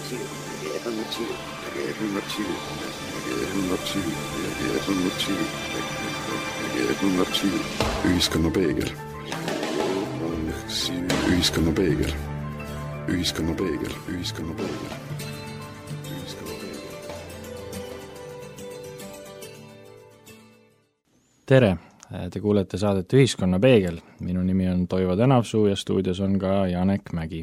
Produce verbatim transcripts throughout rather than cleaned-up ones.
ühiskonna peegel. ühiskonna peegel. ühiskonna peegel. ühiskonna peegel. Tere! Te kuulete saadet Ühiskonna peegel. Minu nimi on Toivo Tänavsuu ja stuudios on ka Janek Mägi.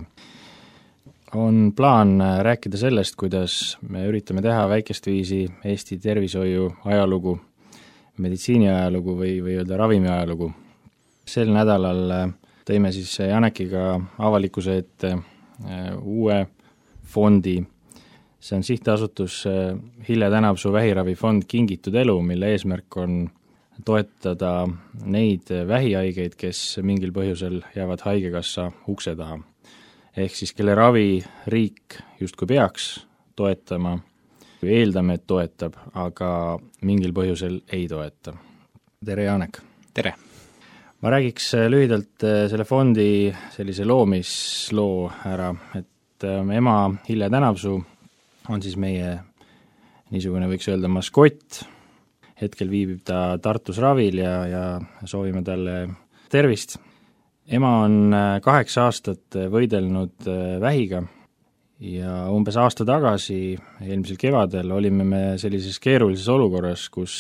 On plaan rääkida sellest, kuidas me üritame teha väikest viisi Eesti tervishoiu ajalugu, meditsiini ajalugu või, või öelda ravimi ajalugu. Sel nädalal tõime siis Janekiga avalikkuse ette uue fondi. See on sihtasutus Hille Tänavsuu vähiravifond Kingitud elu, mille eesmärk on toetada neid vähihaigeid, kes mingil põhjusel jäävad haigekassa ukse taha. Ehk siis kelle ravi riik justkui peaks toetama, eeldame, et toetab, aga mingil põhjusel ei toeta. Tere, Janek! Tere! Ma räägiks lühidalt selle fondi sellise loomisloo ära, et ema Hille Tänavsuu on siis meie niisugune, võiks öelda, maskott. Hetkel viibib ta Tartus ravil ja, ja soovime talle tervist. Ema on kaheksa aastat võidelnud vähiga ja umbes aasta tagasi, eelmisel kevadel, olime me sellises keerulises olukorras, kus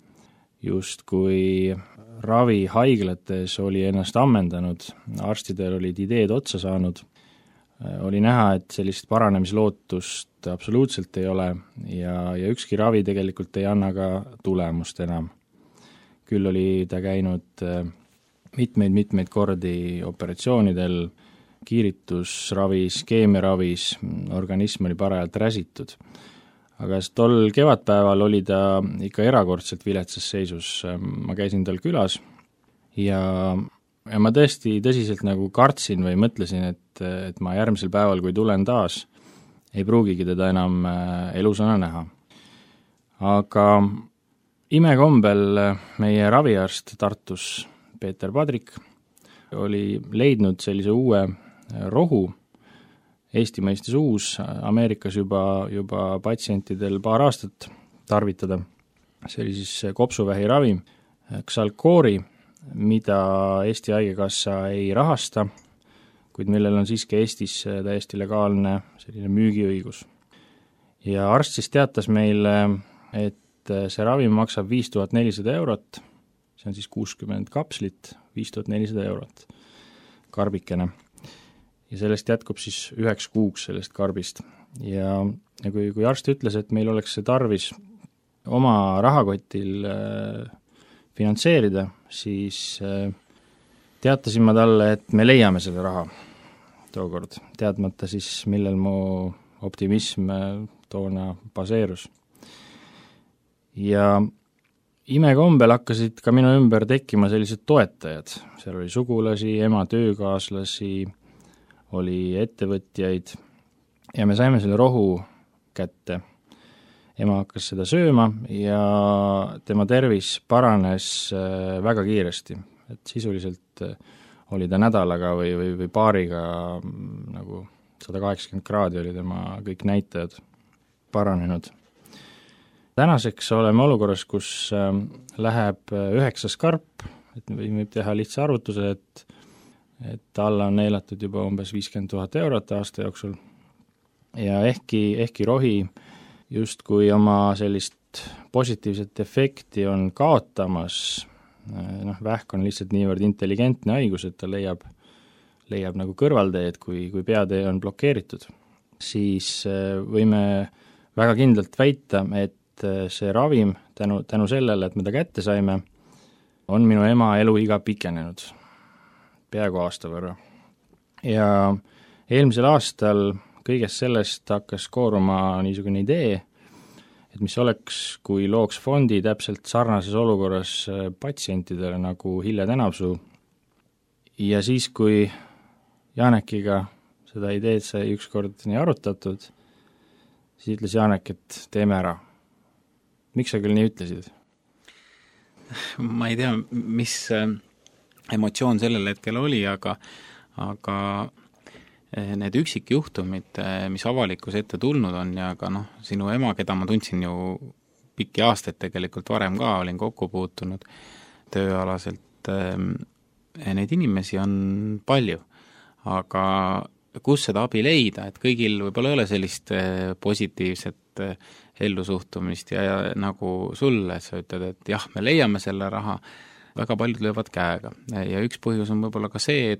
justkui ravi haiglates oli ennast ammendanud, arstidel olid ideed otsa saanud, oli näha, et sellist paranemislootust absoluutselt ei ole ja, ja ükski ravi tegelikult ei anna ka tulemust enam. Küll oli ta käinud mitmeid-mitmeid kordi operatsioonidel, kiiritusravis, keemiaravis, organism oli parajalt räsitud. Aga tol kevadpäeval oli ta ikka erakordselt viletsas seisus. Ma käisin tal külas ja, ja ma tõesti tõsiselt nagu kartsin või mõtlesin, et, et ma järgmisel päeval, kui tulen taas, ei pruugigi teda enam elusana näha. Aga imekombel meie raviarst Tartus, Peeter Padrik, oli leidnud sellise uue rohu, Eesti mõistes uus, Ameerikas juba, juba patsientidel paar aastat tarvitada. See oli siis kopsuvähiravi, Xalcori, mida Eesti Haigekassa ei rahasta, kuid millel on siiski Eestis täiesti legaalne selline müügiõigus. Ja arst siis teatas meile, et see ravim maksab viis tuhat nelisada eurot, see on siis kuuskümmend kapslit, viis tuhat nelisada eurot, karbikene. Ja sellest jätkub siis üheks kuuks sellest karbist. Ja, ja kui, kui arst ütles, et meil oleks see tarvis oma rahakotil äh, finantseerida, siis äh, teatasin ma talle, et me leiame selle raha tookord, teadmata siis, millel mu optimism äh, toona baseerus. Ja imekombel hakkasid ka minu ümber tekkima sellised toetajad. Seal oli sugulasi, ema töökaaslasi, oli ettevõtjaid ja me saime selle rohu kätte. Ema hakkas seda sööma ja tema tervis paranes väga kiiresti. Et sisuliselt oli ta nädalaga või, või, või paariga nagu sada kaheksakümmend kraadi oli tema kõik näitajad paranenud. Tänaseks oleme olukorras, kus läheb üheksas karp, et võib teha lihtsa arvutuse, et, et alla on neelatud juba umbes viiskümmend tuhat eurot aasta jooksul. Ja ehkki, ehkki rohi justkui oma sellist positiivset efekti on kaotamas, noh, vähk on lihtsalt niivõrd intelligentne haigus, et ta leiab, leiab nagu kõrvalteed, kui, kui peatee on blokeeritud, siis võime väga kindlalt väita, et see ravim, tänu, tänu sellele, et me ta kätte saime, on minu ema eluiga pikenenud peaaegu aasta võrra. Ja eelmisel aastal kõigest sellest hakkas kooruma niisugune idee, et mis oleks, kui looks fondi täpselt sarnases olukorras patsientidele nagu Hille Tänavsuu. Ja siis, kui Janekiga seda ideed sai ükskord nii arutatud, siis ütles Janek, et teeme ära. Miks sa küll nii ütlesid? Ma ei tea, mis emotsioon sellel hetkel oli, aga, aga need üksikjuhtumid, mis avalikkuse ette tulnud on ja ka noh, sinu ema, keda ma tundsin ju pikki aastaid tegelikult varem ka, olin kokku puutunud tööalaselt, neid inimesi on palju, aga kus seda abi leida, et kõigil võib-olla ei ole sellist positiivset ellusuhtumist ja, ja nagu sulle, et sa ütled, et jah, me leiame selle raha, väga paljud löövad käega ja üks põhjus on võib-olla ka see,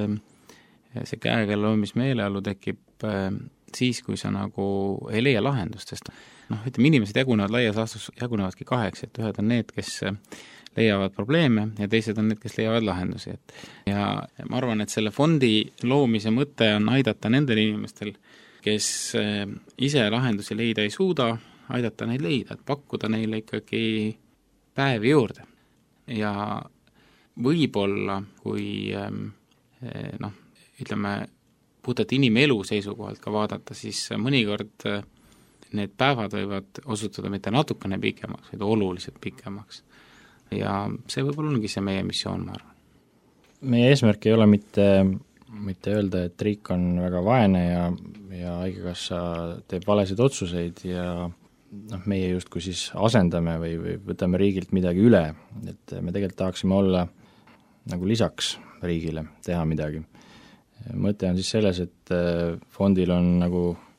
et see käega löömismeeleolu tekib siis, kui sa nagu ei leia lahendust, sest noh, ütleme, inimesed jagunevad laias laastus, jagunevadki kaheks, et ühed on need, kes leiavad probleeme ja teised on need, kes leiavad lahendusi. Et ja ma arvan, et selle fondi loomise mõte on aidata nendel inimestel, kes ise lahendusi leida ei suuda, aidata neid leida, et pakkuda neile ikkagi päevi juurde. Ja võib-olla, kui noh, ütleme, puhtalt inimelu seisukohalt ka vaadata, siis mõnikord need päevad võivad osutuda mitte natukene pikemaks, vaid oluliselt pikemaks. Ja see võib-olla ongi see meie missioon, ma arvan. Meie eesmärk ei ole mitte, mitte öelda, et riik on väga vaene ja, ja haigekassa teeb valesid otsuseid ja noh, meie justkui siis asendame või, või võtame riigilt midagi üle, et me tegelikult tahaksime olla nagu lisaks riigile, teha midagi. Mõte on siis selles, et fondil on nagu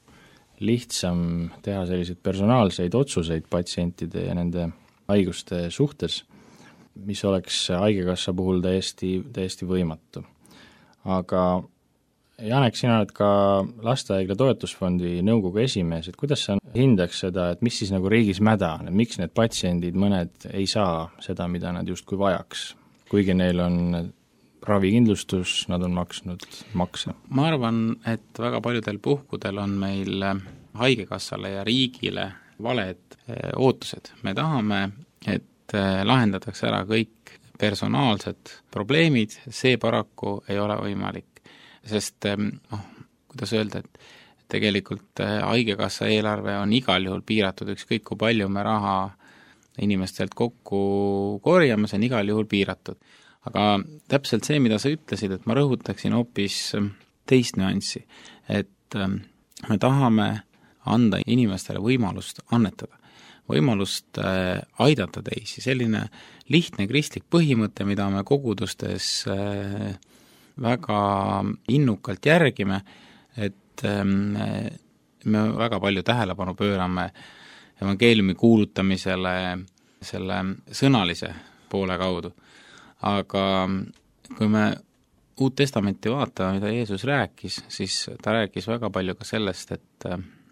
lihtsam teha selliseid personaalseid otsuseid patsientide ja nende haiguste suhtes, mis oleks haigekassa puhul täiesti, täiesti võimatu. Aga Janek, sina oled ka Lastehaigla toetusfondi nõukogu esimees, et kuidas sa hindaks seda, et mis siis nagu riigis mäda on, et miks need patsiendid, mõned ei saa seda, mida nad justkui vajaks, kuigi neil on ravikindlustus, nad on maksnud makse? Ma arvan, et väga paljudel puhkudel on meil haigekassale ja riigile valed ootused. Me tahame, et lahendatakse ära kõik personaalsed probleemid, see paraku ei ole võimalik. Sest, noh, kuidas öelda, et tegelikult haigekassa eelarve on igal juhul piiratud, ükskõik kui palju me raha inimestelt kokku korjame, see on igal juhul piiratud. Aga täpselt see, mida sa ütlesid, et ma rõhutaksin hoopis teist nüanssi, et me tahame anda inimestele võimalust annetada, võimalust aidata teisi, selline lihtne kristlik põhimõte, mida me kogudustes väga innukalt järgime, et me väga palju tähelepanu pöörame evangeeliumi kuulutamisele selle sõnalise poole kaudu. Aga kui me Uut Testamenti vaatame, mida Jeesus rääkis, siis ta rääkis väga palju ka sellest, et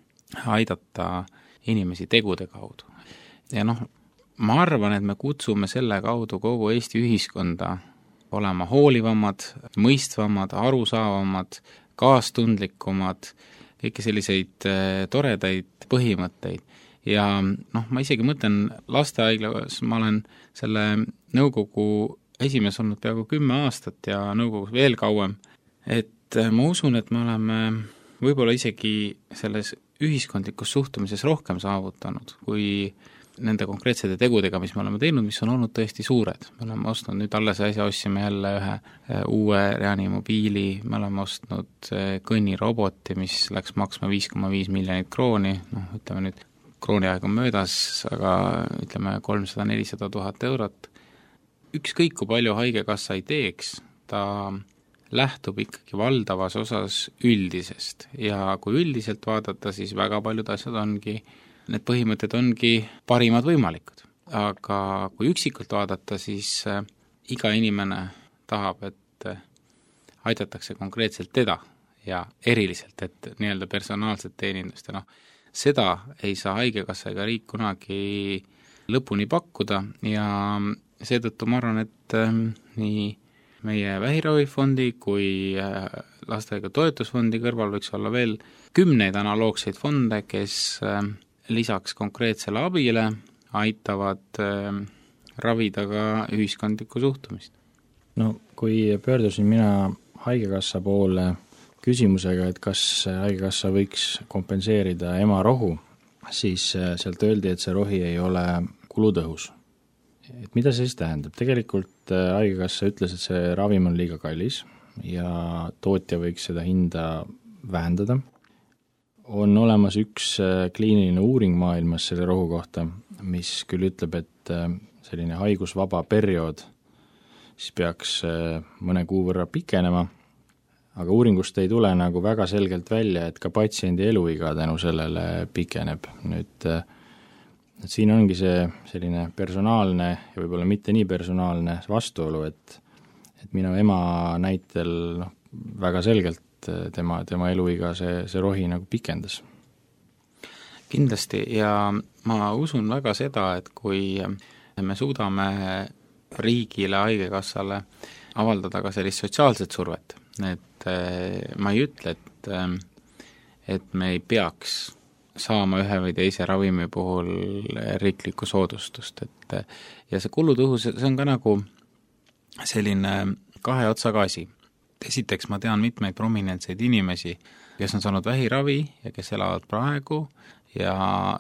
aidata inimesi tegude kaudu. Ja noh, ma arvan, et me kutsume selle kaudu kogu Eesti ühiskonda olema hoolivamad, mõistvamad, arusaavamad, kaastundlikumad, kõiki selliseid toredaid põhimõtteid. Ja noh, ma isegi mõtlen Lastehaiglas, ma olen selle nõukogu esimees olnud peaaegu kümme aastat ja nõukogus veel kauem, et ma usun, et me oleme võib-olla isegi selles ühiskondlikus suhtumises rohkem saavutanud, kui nende konkreetsete tegudega, mis me oleme teinud, mis on olnud tõesti suured. Me oleme ostnud, nüüd alles äsja ostsime jälle ühe uue reanimobiili, me oleme ostnud kõnniroboti, mis läks maksma viis koma viis miljonit krooni, noh, ütleme nüüd, krooniaeg on möödas, aga ütleme kolmsada nelisada tuhat eurot. Ükskõik kui palju haigekassa ei teeks, ta lähtub ikkagi valdavas osas üldisest ja kui üldiselt vaadata, siis väga paljud asjad ongi, need põhimõtted ongi parimad võimalikud. Aga kui üksikult vaadata, siis iga inimene tahab, et aidatakse konkreetselt teda ja eriliselt, et nii-öelda personaalset teenindust ja noh, seda ei saa haigekassa ega riik kunagi lõpuni pakkuda ja seetõttu ma arvan, et äh, nii meie vähiravifondi kui äh, Lastehaigla toetusfondi kõrval võiks olla veel kümneid analoogseid fonde, kes äh, lisaks konkreetsele abile aitavad äh, ravida ka ühiskondlikku suhtumist. No kui pöördusin mina haigekassa poole küsimusega, et kas haigekassa võiks kompenseerida ema rohu, siis sealt öeldi, et see rohi ei ole kulutõhus. Et mida see siis tähendab? Tegelikult haigekassa ütles, et see ravim on liiga kallis, ja tootja võiks seda hinda vähendada. On olemas üks kliiniline uuring maailmas selle rohu kohta, mis küll ütleb, et selline haigusvaba periood siis peaks mõne kuu võrra pikenema, aga uuringust ei tule nagu väga selgelt välja, et ka patsiendi eluiga tänu sellele pikeneb. Nüüd et siin ongi see selline personaalne ja võib-olla mitte nii personaalne vastuolu, et, et minu ema näitel noh, väga selgelt tema, tema eluiga see, see rohi nagu pikendas. Kindlasti ja ma usun väga seda, et kui me suudame riigile, haigekassale avaldada ka sellist sotsiaalset survet, et ma ei ütle, et, et me ei peaks saama ühe või teise ravimi puhul riiklikku soodustust, et ja see kulutõhus, see on ka nagu selline kahe otsaga asi. Esiteks ma tean mitmeid prominentseid inimesi, kes on saanud vähiravi ja kes elavad praegu ja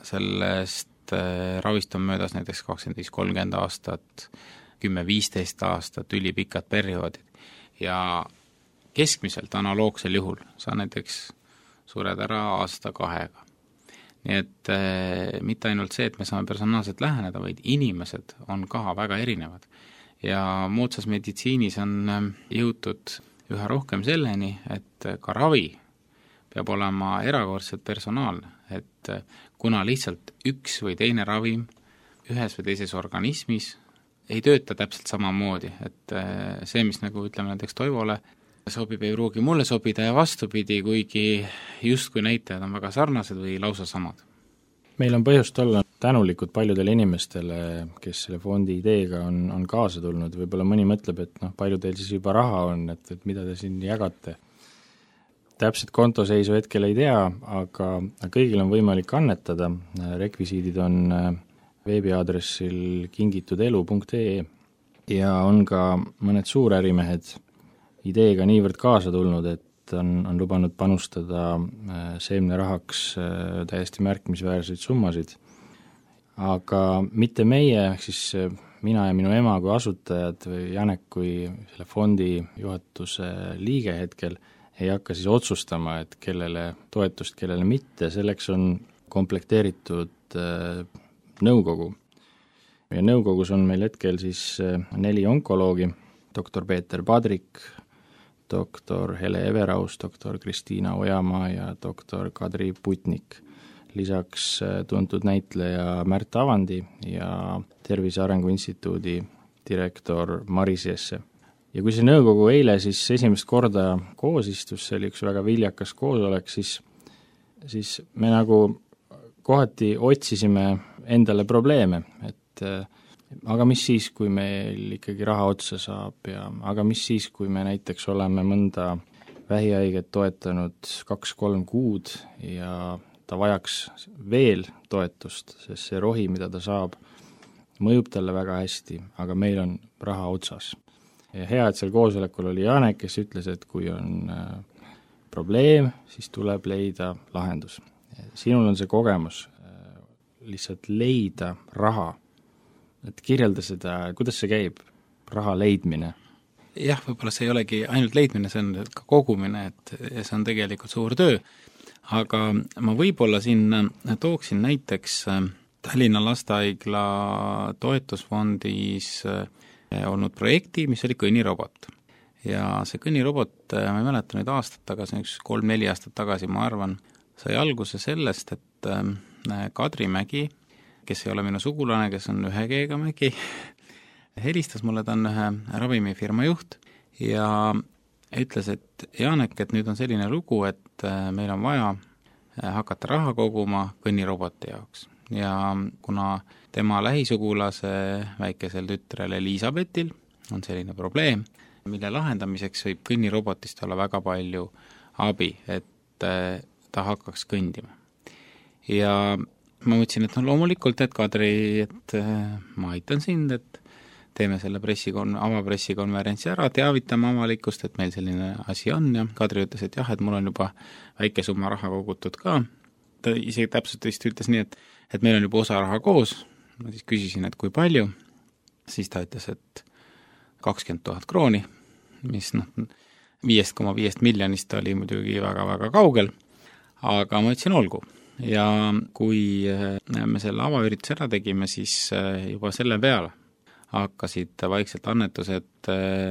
sellest ravist on möödas näiteks kakskümmend viis kolmkümmend aastat, kümme viisteist aastat, ülipikad perioodid ja keskmiselt analoogsel juhul sa näiteks sured ära aasta kahega. Nii et äh, mitte ainult see, et me saame personaalselt läheneda, vaid inimesed on ka väga erinevad. Ja moodsas meditsiinis on äh, jõutud üha rohkem selleni, et äh, ka ravi peab olema erakordselt personaalne, et äh, kuna lihtsalt üks või teine ravim ühes või teises organismis ei tööta täpselt samamoodi, et äh, see, mis nagu ütleme näiteks Toivole, sobib ei pruugi mulle sobida ja vastupidi, kuigi justkui näitajad on väga sarnased või lausa samad. Meil on põhjust olla tänulikud paljudele inimestele, kes selle fondi ideega on, on kaasa tulnud. Võib-olla mõni mõtleb, et noh, palju teil siis juba raha on, et, et mida te siin jagate. Täpselt kontoseisu hetkel ei tea, aga kõigil on võimalik annetada. Rekvisiidid on veebiaadressil kingitudelu punkt ee ja on ka mõned suurärimehed ideega niivõrd kaasa tulnud, et on, on lubanud panustada seemnerahaks täiesti märkimisväärseid summasid. Aga mitte meie, siis mina ja minu ema kui asutajad või Janek kui selle fondi juhatuse liige hetkel ei hakka siis otsustama, et kellele toetust, kellele mitte, selleks on komplekteeritud nõukogu. Ja nõukogus on meil hetkel siis neli onkoloogi, doktor Peeter Padrik, doktor Hele Everaus, doktor Kristiina Ojamaa ja doktor Kadri Putnik. Lisaks tuntud näitleja Märt Avandi ja Tervise Arengu Instituudi direktor Maris Jesse. Ja kui see nõukogu eile siis esimest korda koos istus, see oli üks väga viljakas koosolek, siis, siis me nagu kohati otsisime endale probleeme, et aga mis siis, kui meil ikkagi raha otsa saab ja aga mis siis, kui me näiteks oleme mõnda vähihaiget toetanud kaks-kolm kuud ja ta vajaks veel toetust, sest see rohi, mida ta saab, mõjub talle väga hästi, aga meil on raha otsas. Ja hea, et seal koosolekul oli Janek, kes ütles, et kui on probleem, siis tuleb leida lahendus. Sinul on see kogemus, lihtsalt leida raha. Et kirjelda seda, kuidas see käib, raha leidmine? Jah, võib-olla see ei olegi ainult leidmine, see on ka kogumine, et see on tegelikult suur töö. Aga ma võib-olla siin tooksin näiteks Tallinna Lastehaigla toetusfondis olnud projekti, mis oli kõnnirobot. Ja see kõnnirobot, ma ei mäleta nüüd aastat tagasi, üks kolm-neli aastat tagasi, ma arvan, sai alguse sellest, et Kadri Mägi, kes ei ole minu sugulane, kes on ühe G-ga Mägi, helistas mulle, ta on ühe ravimifirma juht ja ütles, et Janek, et nüüd on selline lugu, et meil on vaja hakata raha koguma kõnniroboti jaoks. Ja kuna tema lähisugulase väikesel tütrel Elisabetil on selline probleem, mille lahendamiseks võib kõnnirobotist olla väga palju abi, et ta hakkaks kõndima. Ja ma mõtlesin, et no loomulikult, et Kadri, et ma aitan sind, et teeme selle pressikon-, avapressikonverentsi ära, teavitame avalikkust, et meil selline asi on ja Kadri ütles, et jah, et mul on juba väike summa raha kogutud ka. Ta isegi täpselt vist ütles nii, et, et meil on juba osa raha koos. Ma siis küsisin, et kui palju. Siis ta ütles, et kakskümmend tuhat krooni, mis noh, viiest koma viiest miljonist oli muidugi väga-väga kaugel, aga ma ütlesin olgu. Ja kui me selle avaürituse ära tegime, siis juba selle peale hakkasid vaikselt annetused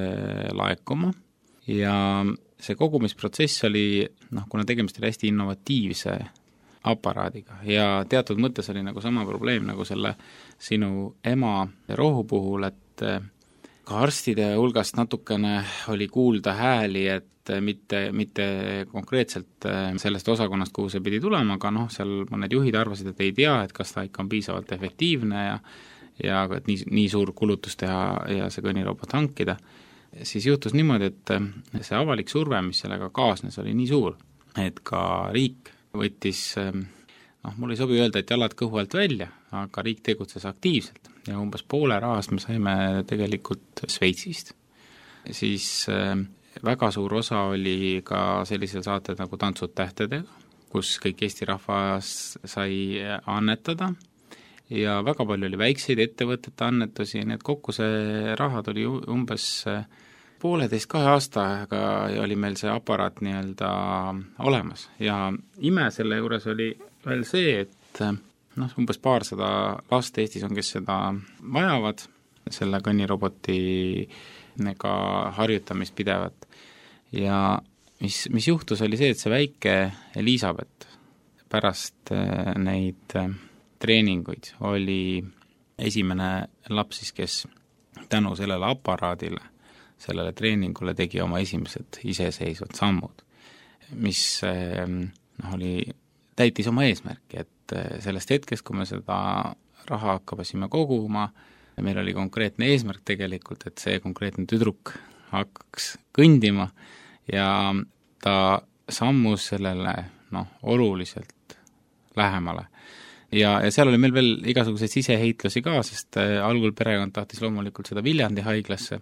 laekuma ja see kogumisprotsess oli, noh, kuna tegemist oli hästi innovatiivse aparaadiga ja teatud mõttes oli nagu sama probleem nagu selle sinu ema rohu puhul, et ka arstide hulgast natukene oli kuulda hääli, et mitte, mitte konkreetselt sellest osakonnast, kuhu see pidi tulema, aga noh, seal mõned juhid arvasid, et ei tea, et kas ta ikka on piisavalt efektiivne ja ja et nii, nii suur kulutus teha ja see kõnnirobot hankida. Siis juhtus niimoodi, et see avalik surve, mis sellega kaasnes, oli nii suur, et ka riik võttis, noh, mul ei sobi öelda, et jalad kõhu alt välja, aga riik tegutses aktiivselt ja umbes poole rahast me saime tegelikult Sveitsist. Siis väga suur osa oli ka sellisel saated nagu Tantsud tähtedega, kus kõik Eesti rahvas sai annetada ja väga palju oli väikseid ettevõtete annetusi, nii et kokku see raha tuli umbes pooleteist kahe aastaga oli meil see aparaat nii-öelda olemas ja ime selle juures oli veel see, et noh, umbes paarsada last Eestis on, kes seda vajavad, selle kõnnirobotiga harjutamist pidevat. Ja mis, mis juhtus, oli see, et see väike Elisabeth pärast neid treeninguid oli esimene laps siis, kes tänu sellele aparaadile, sellele treeningule tegi oma esimesed iseseisvad sammud, mis noh, oli, täitis oma eesmärki, et sellest hetkest, kui me seda raha hakkasime koguma, meil oli konkreetne eesmärk tegelikult, et see konkreetne tüdruk hakkaks kõndima ja ta sammus sellele noh, oluliselt lähemale. Ja, ja seal oli meil veel igasuguseid siseheitlusi ka, sest algul perekond tahtis loomulikult seda Viljandi haiglasse,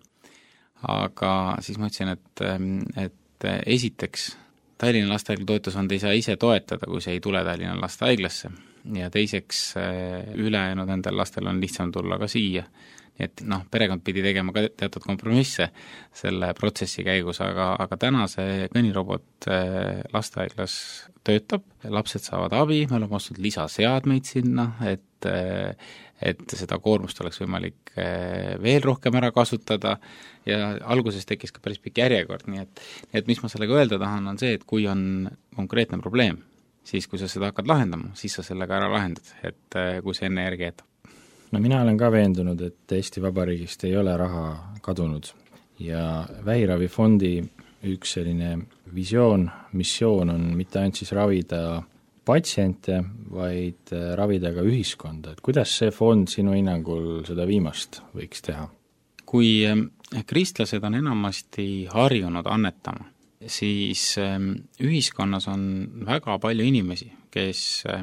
aga siis ma ütlesin, et, et esiteks Tallinna Lastehaigla toetusfond ei saa ise toetada, kui see ei tule Tallinna Lastehaiglasse ja teiseks ülejäänud nendel lastel on lihtsam tulla ka siia. Nii et noh, perekond pidi tegema ka teatud kompromisse selle protsessi käigus, aga, aga täna see kõnnirobot lastehaiglas töötab, lapsed saavad abi, me oleme ostnud lisaseadmeid sinna, et, et seda koormust oleks võimalik veel rohkem ära kasutada ja alguses tekkis ka päris pikk järjekord, nii et, et mis ma sellega öelda tahan, on see, et kui on konkreetne probleem, siis kui sa seda hakkad lahendama, siis sa sellega ära lahendad, et kui see enne järgi jätab. No mina olen ka veendunud, et Eesti Vabariigist ei ole raha kadunud ja Vähiravifondi üks selline visioon, missioon on mitte ainult siis ravida patsiente, vaid ravida ka ühiskonda. Et kuidas see fond sinu hinnangul seda viimast võiks teha? Kui kristlased on enamasti harjunud annetama, siis ühiskonnas on väga palju inimesi, kes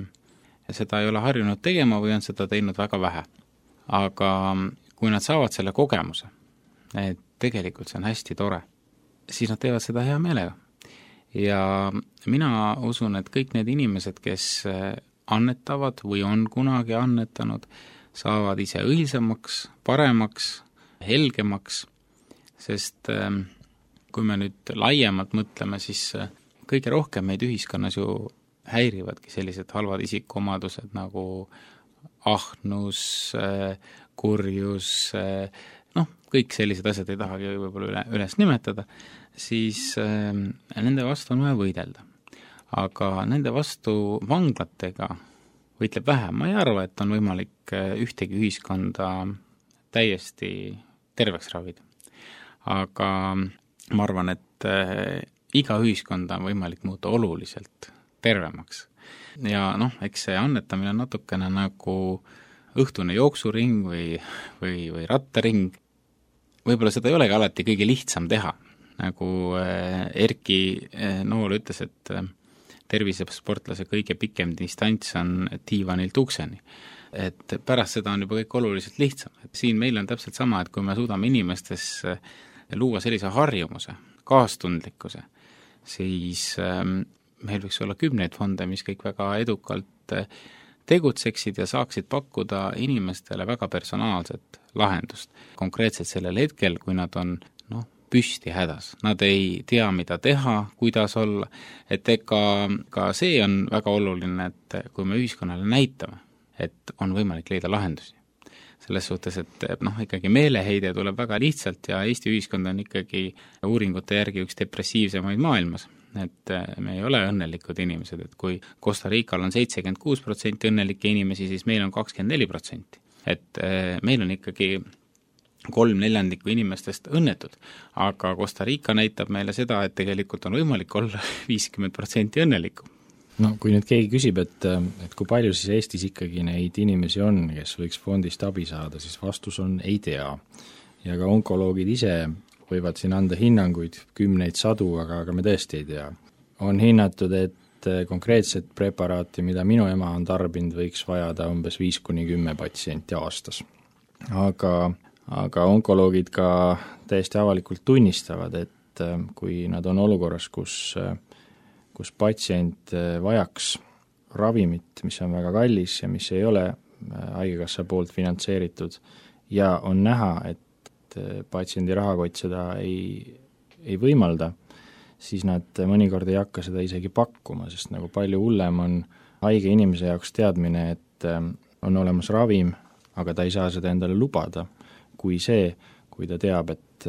seda ei ole harjunud tegema või on seda teinud väga vähe. Aga kui nad saavad selle kogemuse, et tegelikult see on hästi tore, siis nad teevad seda hea meelega. Ja mina usun, et kõik need inimesed, kes annetavad või on kunagi annetanud, saavad ise õilsemaks, paremaks, helgemaks, sest kui me nüüd laiemalt mõtleme, siis kõige rohkem meid ühiskonnas ju häirivadki sellised halvad isikuomadused nagu ahnus, kurjus, noh, kõik sellised asjad ei tahagi võib-olla üle, üles nimetada, siis äh, nende vastu on vaja võidelda. Aga nende vastu vanglatega võitleb vähem. Ma ei arva, et on võimalik ühtegi ühiskonda täiesti terveks ravida. Aga ma arvan, et äh, iga ühiskonda on võimalik muuta oluliselt tervemaks. Ja noh, eks see annetamine on natukene nagu õhtune jooksuring või, või, või rattaring. Võib-olla seda ei olegi alati kõige lihtsam teha. Nagu Erki Nool ütles, et tervisesportlase kõige pikem distants on diivanilt ukseni. Et pärast seda on juba kõik oluliselt lihtsam. Et siin meil on täpselt sama, et kui me suudame inimestes luua sellise harjumuse, kaastundlikkuse, siis meil võiks olla kümneid fonde, mis kõik väga edukalt tegutseksid ja saaksid pakkuda inimestele väga personaalset lahendust. Konkreetselt sellel hetkel, kui nad on noh, püsti hädas, nad ei tea, mida teha, kuidas olla, et ega ka see on väga oluline, et kui me ühiskonnale näitame, et on võimalik leida lahendusi. Selles suhtes, et noh, ikkagi meeleheide tuleb väga lihtsalt ja Eesti ühiskond on ikkagi uuringute järgi üks depressiivsemaid maailmas, et me ei ole õnnelikud inimesed, et kui Costa Rical on seitsekümmend kuus protsenti õnnelikke inimesi, siis meil on kakskümmend neli protsenti. Et meil on ikkagi kolm neljandikku inimestest õnnetud, aga Costa Rica näitab meile seda, et tegelikult on võimalik olla viiskümmend protsenti õnnelikum. No kui nüüd keegi küsib, et, et kui palju siis Eestis ikkagi neid inimesi on, kes võiks fondist abi saada, siis vastus on ei tea. Ja ka onkoloogid ise võivad siin anda hinnanguid kümneid sadu, aga, aga me tõesti ei tea. On hinnatud, et konkreetset preparaati, mida minu ema on tarbinud, võiks vajada umbes viis kuni kümme patsienti aastas. Aga, aga onkoloogid ka täiesti avalikult tunnistavad, et kui nad on olukorras, kus kus patsient vajaks ravimit, mis on väga kallis ja mis ei ole haigekassa poolt finantseeritud ja on näha, et patsiendi rahakott seda ei, ei võimalda, siis nad mõnikord ei hakka seda isegi pakkuma, sest nagu palju hullem on haige inimese jaoks teadmine, et on olemas ravim, aga ta ei saa seda endale lubada, kui see, kui ta teab, et,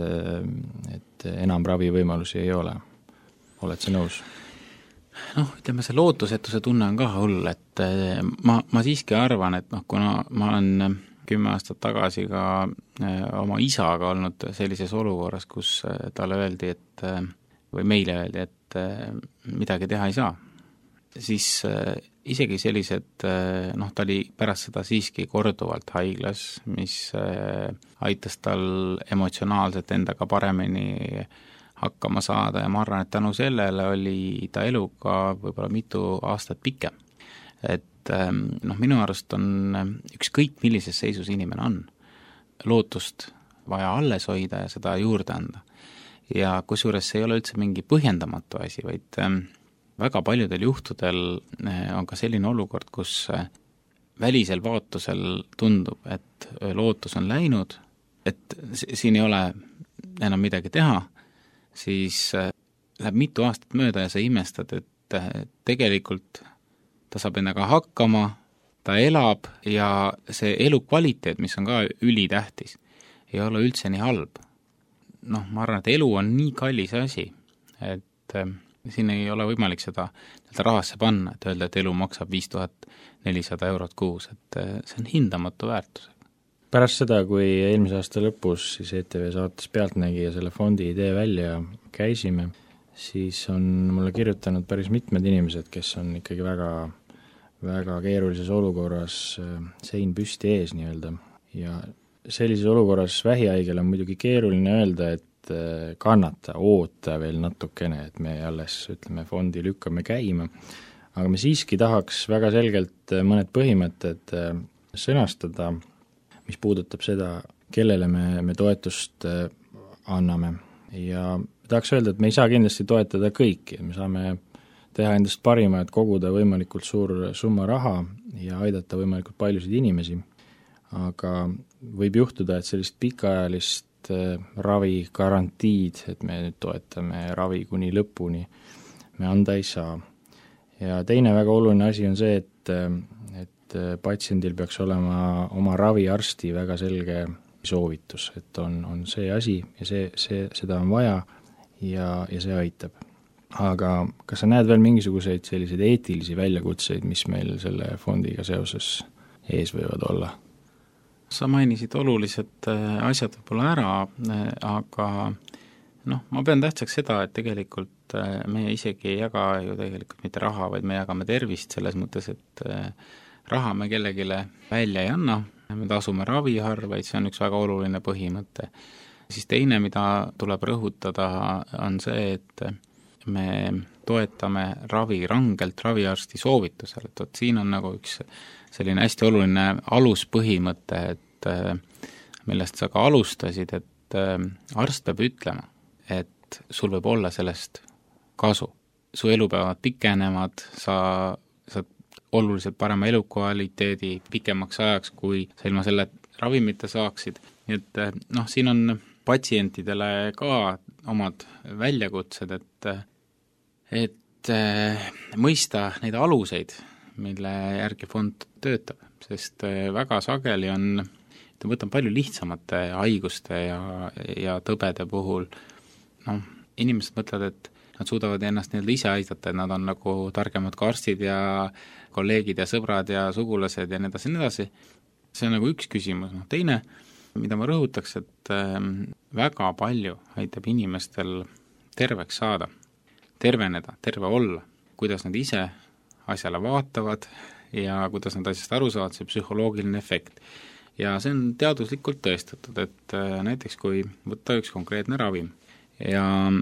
et enam ravivõimalusi ei ole. Oled sa nõus? Noh, ütleme, see lootusetuse tunne on ka hull, et ma, ma siiski arvan, et noh, kuna ma olen kümme aastat tagasi ka oma isaga olnud sellises olukorras, kus talle öeldi, et või meile öeldi, et midagi teha ei saa, siis isegi sellised, noh, ta oli pärast seda siiski korduvalt haiglas, mis aitas tal emotsionaalselt endaga paremini hakkama saada ja ma arvan, et tänu sellele oli ta eluga võib-olla mitu aastat pikem. Et noh, minu arust on ükskõik millises seisus inimene on, lootust vaja alles hoida ja seda juurde anda. Ja kusjuures see ei ole üldse mingi põhjendamatu asi, vaid väga paljudel juhtudel on ka selline olukord, kus välisel vaatusel tundub, et lootus on läinud, et siin ei ole enam midagi teha, siis läheb mitu aastat mööda ja sa imestad, et tegelikult ta saab endaga hakkama, ta elab ja see elukvaliteet, mis on ka ülitähtis, ei ole üldse nii halb. Noh, ma arvan, et elu on nii kallis asi, et siin ei ole võimalik seda rahasse panna, et öelda, et elu maksab viis tuhat nelisada eurot kuus, et see on hindamatu väärtus. Pärast seda, kui eelmise aasta lõpus siis E T V saates Pealtnägija selle fondi idee välja käisime, siis on mulle kirjutanud päris mitmed inimesed, kes on ikkagi väga, väga keerulises olukorras sein püsti ees nii-öelda. Ja sellises olukorras vähihaigel on muidugi keeruline öelda, et kannata, oota veel natukene, et me alles, ütleme, fondi lükkame käima. Aga me siiski tahaks väga selgelt mõned põhimõtted sõnastada, mis puudutab seda, kellele me, me toetust anname. Ja tahaks öelda, et me ei saa kindlasti toetada kõiki, me saame teha endast parima, et koguda võimalikult suur summa raha ja aidata võimalikult paljusid inimesi, aga võib juhtuda, et sellist pikaajalist ravi garantiid, et me nüüd toetame ravi kuni lõpuni, me anda ei saa. Ja teine väga oluline asi on see, et, et patsiendil peaks olema oma raviarsti väga selge soovitus, et on, on see asi ja see, see, seda on vaja ja, ja see aitab. Aga kas sa näed veel mingisuguseid selliseid eetilisi väljakutseid, mis meil selle fondiga seoses ees võivad olla? Sa mainisid olulised asjad võib-olla ära, aga noh, ma pean tähtsaks seda, et tegelikult me isegi ei jaga ju tegelikult mitte raha, vaid me jagame tervist selles mõttes, et raha me kellegile välja ei anna, me tasume raviharv, vaid see on üks väga oluline põhimõte. Siis teine, mida tuleb rõhutada, on see, et me toetame ravi rangelt raviarsti soovitusel, et võt, siin on nagu üks selline hästi oluline aluspõhimõte, et millest sa ka alustasid, et arst peab ütlema, et sul võib olla sellest kasu. Su elupäevad pikenemad, sa, sa oluliselt parema elukvaliteedi pikemaks ajaks, kui sa ilma selle ravimite saaksid. Nii et noh, siin on patsientidele ka omad väljakutsed, et et mõista neid aluseid, mille järgi fond töötab, sest väga sageli on, ta võtab palju lihtsamate haiguste ja, ja tõbede puhul, noh, inimesed mõtlevad, et nad suudavad ennast nii-öelda ise aidata, et nad on nagu targemad ka arstid ja kolleegid ja sõbrad ja sugulased ja nii edasi, nii edasi. See on nagu üks küsimus, noh teine, mida ma rõhutaks, et väga palju aitab inimestel terveks saada, terveneda, terve olla, kuidas nad ise asjale vaatavad ja kuidas nad asjast aru saavad, see psühholoogiline efekt. Ja see on teaduslikult tõestatud, et näiteks kui võtta üks konkreetne ravim ja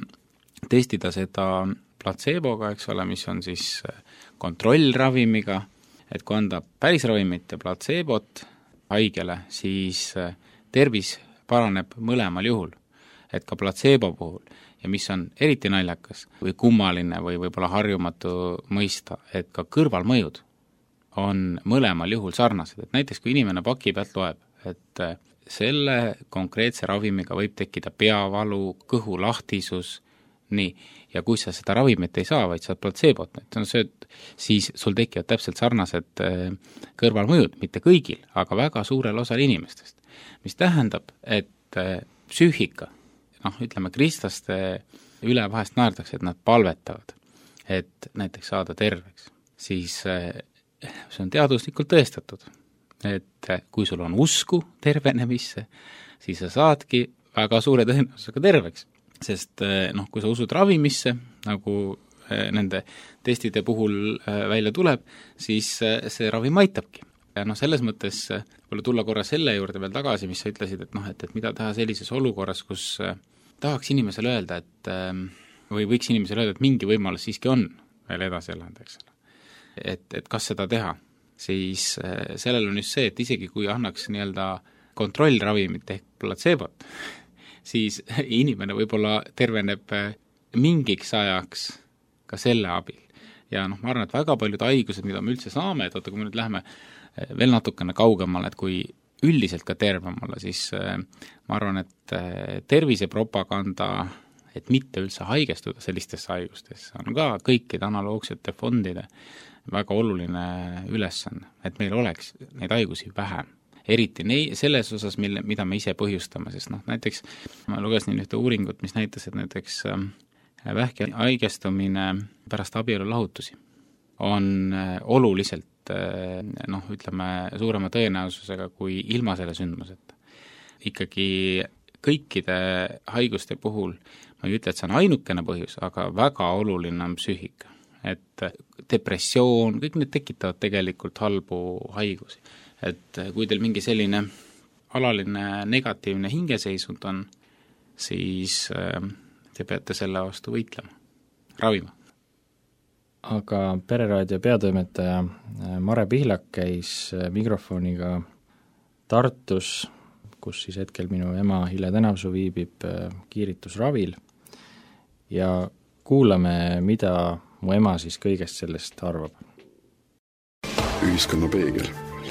testida seda placeboga, eks ole, mis on siis kontrollravimiga, et kui anda päris ravimit ja placebot haigele, siis tervis paraneb mõlemal juhul, et ka placebo puhul. Ja mis on eriti naljakas või kummaline või võib-olla harjumatu mõista, et ka kõrvalmõjud on mõlemal juhul sarnased, et näiteks kui inimene paki pealt loeb, et selle konkreetse ravimiga võib tekkida peavalu, kõhu lahtisus, nii, ja kui sa seda ravimit ei saa, vaid saad placebot, siis sul tekivad täpselt sarnased kõrvalmõjud, mitte kõigil, aga väga suurel osal inimestest, mis tähendab, et psüühika, noh, ütleme, kristlaste üle vahest naerdakse, et nad palvetavad, et näiteks saada terveks, siis see on teaduslikult tõestatud, et kui sul on usku tervenemisse, siis sa saadki väga suure tõenäosusega terveks, sest noh, kui sa usud ravimisse, nagu nende testide puhul välja tuleb, siis see ravim aitabki. Ja noh, selles mõttes võib tulla korra selle juurde veel tagasi, mis sa ütlesid, et noh, et, et mida teha sellises olukorras, kus tahaks inimesele öelda, et või võiks inimesele öelda, et mingi võimalus siiski on veel edasi elanud, eks ole. Et, et kas seda teha, siis sellel on just see, et isegi kui annaks nii-öelda kontrollravimit ehk placebot, siis inimene võib-olla terveneb mingiks ajaks ka selle abil. Ja noh, ma arvan, et väga paljud haigused, mida me üldse saame, et oota, kui me nüüd läheme veel natukene kaugemale, et kui üldiselt ka tervem olla, siis ma arvan, et tervisepropaganda, et mitte üldse haigestuda sellistesse haigustesse, on ka kõikide analoogsete fondide väga oluline ülesanne, et meil oleks neid haigusi vähem. Eriti nei, selles osas, mille, mida me ise põhjustame, sest noh, näiteks ma lugesin ühte uuringut, mis näitas, et näiteks vähki haigestumine pärast abielu lahutusi on oluliselt noh, ütleme, suurema tõenäosusega kui ilma selle sündmuseta. Ikkagi kõikide haiguste puhul, ma ei ütle, et see on ainukene põhjus, aga väga oluline on psüühika. Et depressioon, kõik need tekitavad tegelikult halbu haigusi. Et kui teil mingi selline alaline negatiivne hingeseisund on, siis te peate selle vastu võitlema, ravima. Aga Pereraadio peatoimetaja Mare Pihlak käis mikrofoniga Tartus, kus siis hetkel minu ema Hille Tänavsuu viibib kiiritusravil ja kuulame, mida mu ema siis kõigest sellest arvab. Ühiskonna peegel.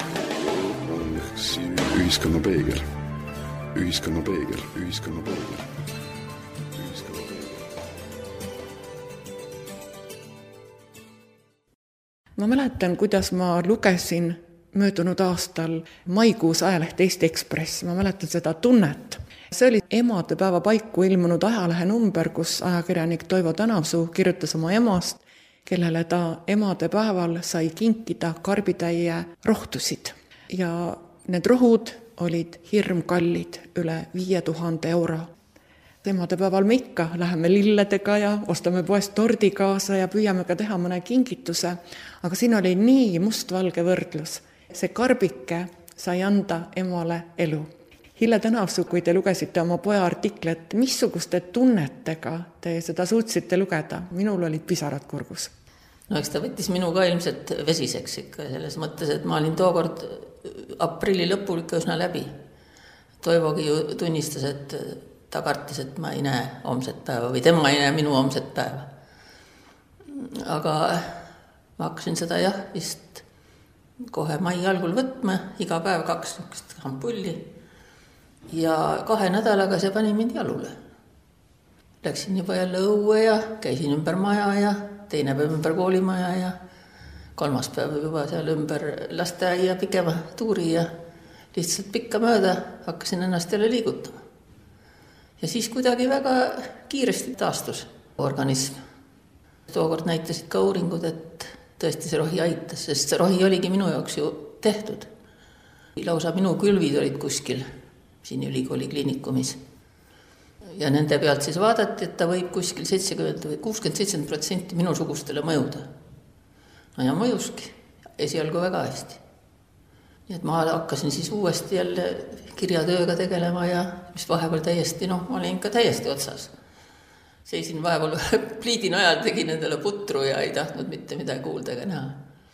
Ühiskonna peegel. Ühiskonna peegel. Ühiskonna peegel. Ma mäletan, kuidas ma lugesin möödunud aastal maikuus ajaleht Eesti Ekspress. Ma mäletan seda tunnet. See oli emadepäeva paiku ilmunud ajalehe number, kus ajakirjanik Toivo Tänavsuu kirjutas oma emast, kellele ta emadepäeval sai kinkida karbitäie rohtusid. Ja need rohud olid hirmkallid, üle viie tuhande euro. Emadepäeval me ikka läheme lilledega ja ostame poest tordi kaasa ja püüame ka teha mõne kingituse, aga siin oli nii mustvalge võrdlus. See karbike sai anda emale elu. Hille Tänavsuu, kui te lugesite oma poja artiklet, missuguste tunnetega te seda suutsite lugeda? Minul olid pisarad kurgus. No eks ta võttis minuga ilmselt vesiseks ikka selles mõttes, et ma olin tookord aprilli lõpul ikka üsna läbi. Toivogi ju tunnistas, et ta kartis, et ma ei näe homset päeva või tema ei näe minu homset päeva. Aga ma hakkasin seda jah vist kohe mai algul võtma, iga päev kaks niisugust ampulli ja kahe nädalaga see pani mind jalule. läksin juba jälle õue ja käisin ümber maja ja teine päev ümber koolimaja ja kolmas päev juba seal ümber lasteaia pikema tuuri ja lihtsalt pikka mööda hakkasin ennast jälle liigutama. Ja siis kuidagi väga kiiresti taastus organism. Tookord näitasid ka uuringud, et tõesti see rohi aitas, sest see rohi oligi minu jaoks ju tehtud. Lausa minu külvid olid kuskil siin ülikooli kliinikumis. Ja nende pealt siis vaadati, et ta võib kuskil seitsekümmend või kuuskümmend seitsekümmend protsenti minu sugustele mõjuda. No ja mõjuski esialgu väga hästi. Nii et ma hakkasin siis uuesti jälle kirjatööga tegelema ja mis vahepeal täiesti, noh, ma olin ikka täiesti otsas. Seisin vahepeal pliidin ajal, tegin endale putru ja ei tahtnud mitte midagi kuulda ega näha.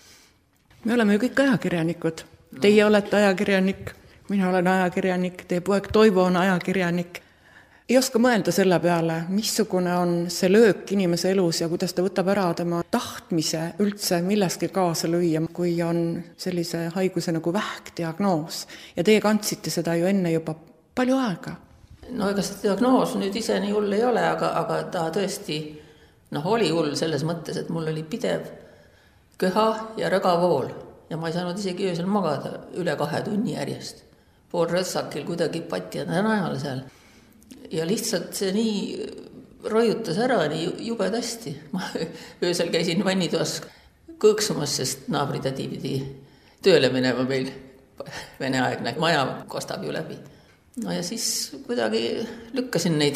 Me oleme ju kõik ajakirjanikud. Teie olete ajakirjanik, mina olen ajakirjanik, teie poeg Toivo on ajakirjanik. Ei oska mõelda selle peale, missugune on see löök inimese elus ja kuidas ta võtab ära tema tahtmise üldse milleski kaasa lüüa, kui on sellise haiguse nagu vähkdiagnoos. Ja teie kandsite seda ju enne juba palju aega. No ega see diagnoos nüüd ise nii hull ei ole, aga, aga ta tõesti noh, oli hull selles mõttes, et mul oli pidev köha ja rõgavool ja ma ei saanud isegi öösel magada üle kahe tunni järjest. Pool rõtsakil kuidagi pati najal seal. Ja lihtsalt see nii roiutas ära nii jubedasti. Ma öösel käisin vannitoas kõõksumas, sest naabritati pidi tööle minema meil veneaegne maja kostab ju läbi. No ja siis kuidagi lükkasin neid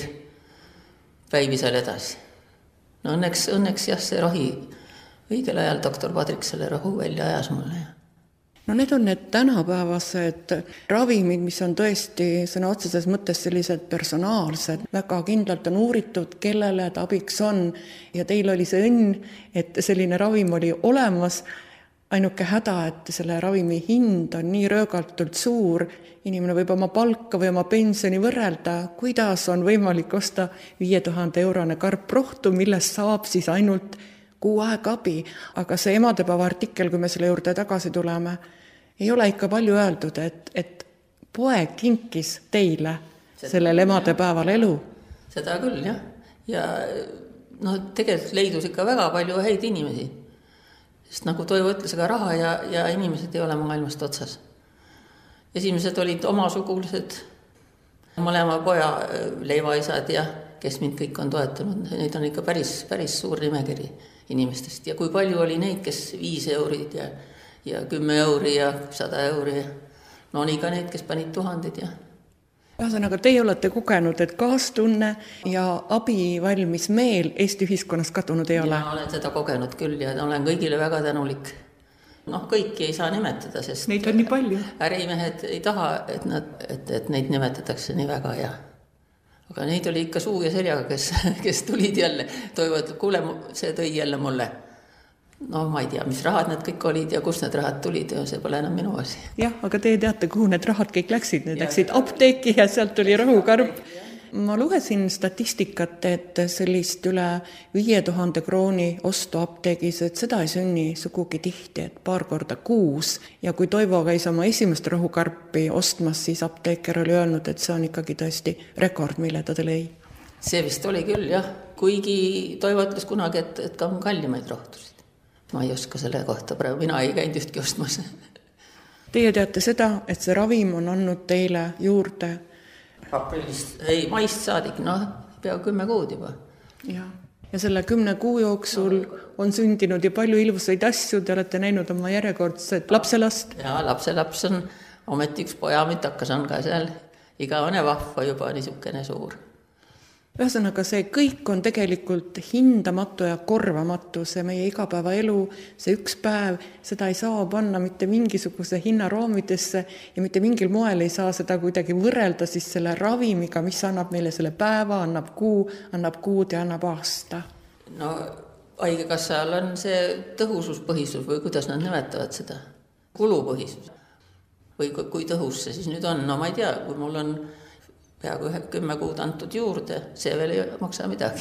päivi seal edasi. No õnneks, õnneks jah, see rohi õigel ajal doktor Padrik selle rohu välja ajas mulle. No need on need tänapäevased ravimid, mis on tõesti sõna otseses mõttes sellised personaalsed, väga kindlalt on uuritud, kellele ta abiks on ja teil oli see õnn, et selline ravim oli olemas. Ainuke häda, et selle ravimi hind on nii röögaltult suur, inimene võib oma palka või oma pensioni võrrelda, kuidas on võimalik osta viie tuhande eurone karprohtu, millest saab siis ainult kuu aega abi. Aga see emadepäeva artikkel, kui me selle juurde tagasi tuleme, ei ole ikka palju öeldud, et, et poeg kinkis teile seda sellel emadepäeval elu. Seda küll, jah. Ja no, tegelikult leidus ikka väga palju häid inimesi. Sest nagu Toivo ütles, aga raha ja, ja inimesed ei ole maailmast otsas. Esimesed olid omasugulised, mõlema poja leivaisad ja kes mind kõik on toetanud. Neid on ikka päris, päris suur nimekiri inimestest. Ja kui palju oli neid, kes viis eurid ja, ja kümme euri ja sada euri. No nii ka neid, kes panid tuhanded ja... Ühesõnaga, teie olete kogenud, et kaastunne ja abi valmis meel Eesti ühiskonnas kadunud ei ole. Ja olen seda kogenud küll ja olen kõigile väga tänulik. Noh, kõiki ei saa nimetada, sest neid on nii palju. Ärimehed ei taha, et, nad, et, et neid nimetatakse nii väga ja... Aga neid oli ikka suu ja seljaga, kes, kes tulid jälle. Toivo ütleb, kuule, see tõi jälle mulle. No ma ei tea, mis rahad need kõik olid ja kus need rahad tulid ja see pole enam minu asi. Jah, aga teie teate, kuhu need rahad kõik läksid. Need ja, läksid apteeki ja sealt tuli rohukarp. Ma lugesin statistikat, et sellist üle viie tuhande krooni ostu apteegis, et seda ei sünni sugugi tihti, et paar korda kuus. Ja kui Toivo käis oma esimest rohukarpi ostmas, siis apteeker oli öelnud, et see on ikkagi tõesti rekord, mille ta lõi. See vist oli küll, jah. Kuigi Toivo ütles kunagi, et, et ka on kallimaid rohtusid. Ma ei oska selle kohta praegu, mina ei käinud ühtki ostmas. Teie teate seda, et see ravim on andnud teile juurde? Aprillist, ei, maist saadik, noh, pea kümme kuud juba. Ja. ja selle kümne kuu jooksul on sündinud ja palju ilusaid asju, te olete näinud oma järjekordset lapselast. Ja lapselaps on ometi üks pojamitakas on ka seal igavene vahva juba niisugune suur. Ühesõnaga, see kõik on tegelikult hindamatu ja korvamatu, see meie igapäeva elu, see üks päev, seda ei saa panna mitte mingisuguse hinnaraamidesse ja mitte mingil moel ei saa seda kuidagi võrrelda siis selle ravimiga, mis annab meile selle päeva, annab kuu, annab kuud ja annab aasta. No haigekassal on see tõhususpõhisus või kuidas nad nimetavad seda, kulupõhisus. Või kui tõhus see siis nüüd on, no ma ei tea, kui mul on peaaegu kümme kuud antud juurde, see veel ei maksa midagi.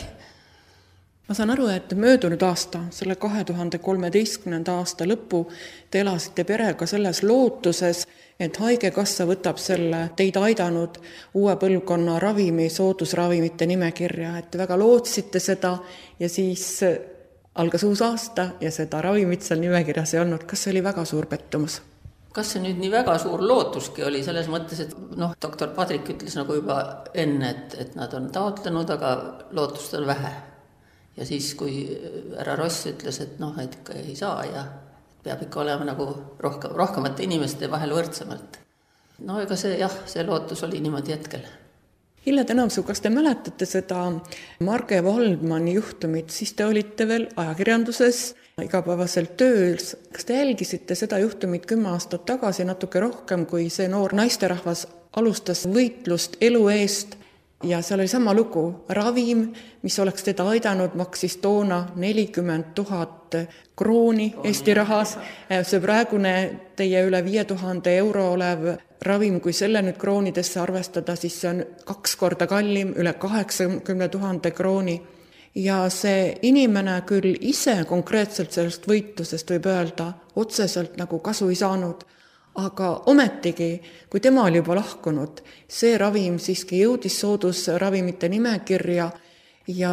Ma saan aru, et möödunud aasta, selle kahe tuhande kolmeteistkümnenda aasta lõppu, te elasite perega selles lootuses, et Haigekassa võtab selle teid aidanud uue põlvkonna ravimi, soodusravimite nimekirja, et väga lootsite seda ja siis algas uus aasta ja seda ravimit seal nimekirjas ei olnud. Kas see oli väga suur pettumus? Kas see nüüd nii väga suur lootuski oli selles mõttes, et noh, doktor Padrik ütles nagu juba enne, et, et nad on taotlenud, aga lootust on vähe. Ja siis, kui härra Ross ütles, et noh, et ikka ei saa ja peab ikka olema nagu rohkem, rohkemate inimeste vahel võrdsemalt. No ega see, jah, see lootus oli niimoodi hetkel. Hille Tänavsuu, kas te mäletate seda Marge Valdmani juhtumit, siis te olite veel ajakirjanduses igapäevaselt töös. Kas te jälgisite seda juhtumit kümme aastat tagasi natuke rohkem, kui see noor naisterahvas alustas võitlust elu eest ja seal oli sama lugu. Ravim, mis oleks teda aidanud, maksis toona nelikümmend tuhat krooni Eesti rahas. See praegune teie üle viie tuhande euro olev ravim, kui selle nüüd kroonidesse arvestada, siis see on kaks korda kallim, üle kaheksakümne tuhande krooni. Ja see inimene küll ise konkreetselt sellest võitlusest võib öelda otseselt nagu kasu ei saanud, aga ometigi, kui tema oli juba lahkunud, see ravim siiski jõudis soodusravimite nimekirja ja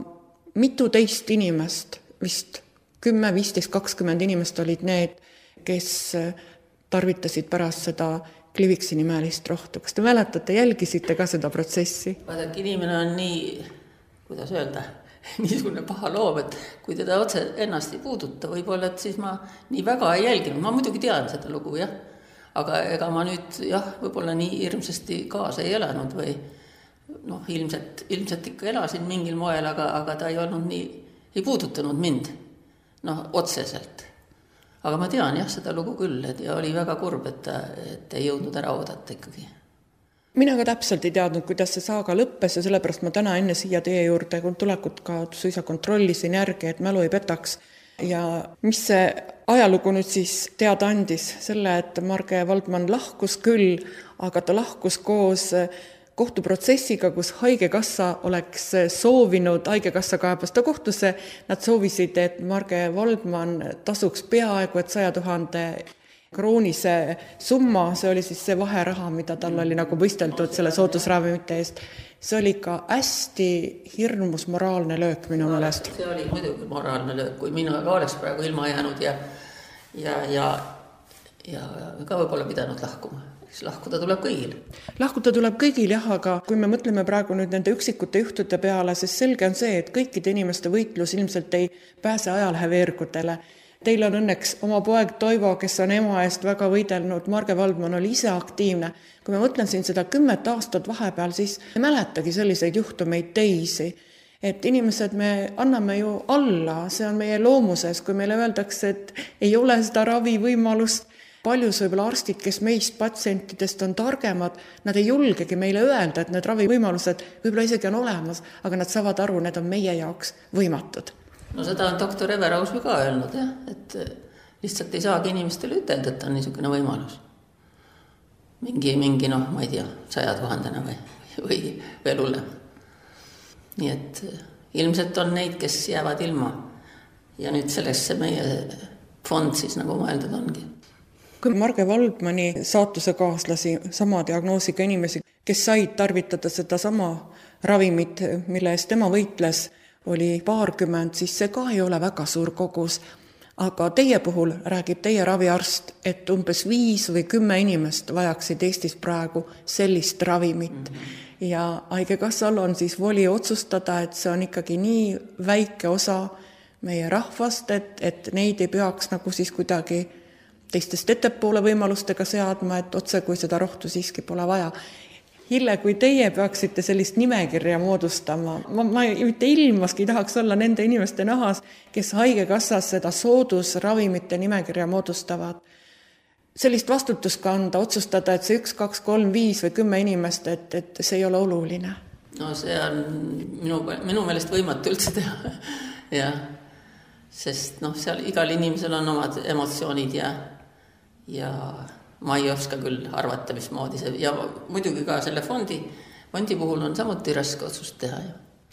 mitu teist inimest, vist kümme, viisteist, kakskümmend inimest olid need, kes tarvitasid pärast seda Kliviksi nimelist rohtu. Kas te mäletate, jälgisite ka seda protsessi? Vaadake, inimene on nii, kuidas öelda, niisugune paha loom, et kui teda otse ennast ei puuduta, võib-olla, et siis ma nii väga ei jälginud. Ma muidugi tean seda lugu, jah. Aga ega ma nüüd, jah, võib-olla nii hirmsasti kaasa ei elanud või noh, ilmselt, ilmselt ikka elasin mingil moel, aga, aga ta ei olnud nii, ei puudutanud mind, noh, otseselt. Aga ma tean jah seda lugu küll, et ja oli väga kurb, et, et ei jõudnud ära oodata ikkagi. Mina ka täpselt ei teadnud, kuidas see saaga lõppes ja sellepärast ma täna enne siia teie juurde tulekut ka suisa kontrollisin järgi, et mälu ei petaks. Ja mis see ajalugu nüüd siis teada andis? Selle, et Marge Valdman lahkus küll, aga ta lahkus koos kohtuprotsessiga, kus Haigekassa oleks soovinud, Haigekassa kaebas ta kohtusse, nad soovisid, et Marge Valdman tasuks peaaegu et saja tuhande kroonise summa, see oli siis see vaheraha, mida tal oli nagu võisteldud selle soodusravimite eest. See oli ka hästi hirmus moraalne löök minu meelest. See oli muidugi moraalne löök, kui mina ka oleks praegu ilma jäänud ja, ja, ja, ja ka võib-olla pidanud lahkuma. Lahkuda tuleb kõigil. Lahkuda tuleb kõigil, jah, aga kui me mõtleme praegu nüüd nende üksikute juhtude peale, siis selge on see, et kõikide inimeste võitlus ilmselt ei pääse ajaleheveergudele. Teil on õnneks oma poeg Toivo, kes on ema eest väga võidelnud, Marge Valdman oli ise aktiivne. Kui me mõtlen siin seda kümmet aastat vahepeal, siis ei mäletagi selliseid juhtumeid teisi. Et inimesed me anname ju alla, see on meie loomuses, kui meile öeldakse, et ei ole seda ravivõimalust. Paljus võib-olla arstid, kes meist patsientidest on targemad, nad ei julgegi meile öelda, et need ravivõimalused võib-olla isegi on olemas, aga nad saavad aru, need on meie jaoks võimatud. No seda on doktor Everaus ka öelnud, jah, et lihtsalt ei saagi inimestele ütelda, et on niisugune võimalus. Mingi, mingi, noh, ma ei tea, saja tuhandena või, või veel hullem. Nii et ilmselt on neid, kes jäävad ilma. Ja nüüd sellesse meie fond siis nagu mõeldud ongi. Kui Marge Valdmani saatuse kaaslasi, sama diagnoosiga inimesi, kes said tarvitada seda sama ravimit, mille eest tema võitles, oli paarkümmend, siis see ka ei ole väga suur kogus. Aga teie puhul räägib teie raviarst, et umbes viis või kümme inimest vajaksid Eestis praegu sellist ravimit. Mm-hmm. Ja Haigekassal on siis voli otsustada, et see on ikkagi nii väike osa meie rahvast, et, et neid ei peaks nagu siis kuidagi teistest ettepoole võimalustega seadma, et otse kui seda rohtu siiski pole vaja. Hille, kui teie peaksite sellist nimekirja moodustama, ma, ma mitte ilmaski tahaks olla nende inimeste nahas, kes Haigekassas seda soodusravimite nimekirja moodustavad. Sellist vastutust kanda, otsustada, et see üks, kaks, kolm, viis või kümme inimest, et, et see ei ole oluline. No see on minu, minu meelest võimatu üldse teha. Ja, sest noh, seal igal inimesel on omad emotsioonid ja ja ma ei oska küll arvata, mismoodi see, ja muidugi ka selle fondi, fondi puhul on samuti raske otsust teha.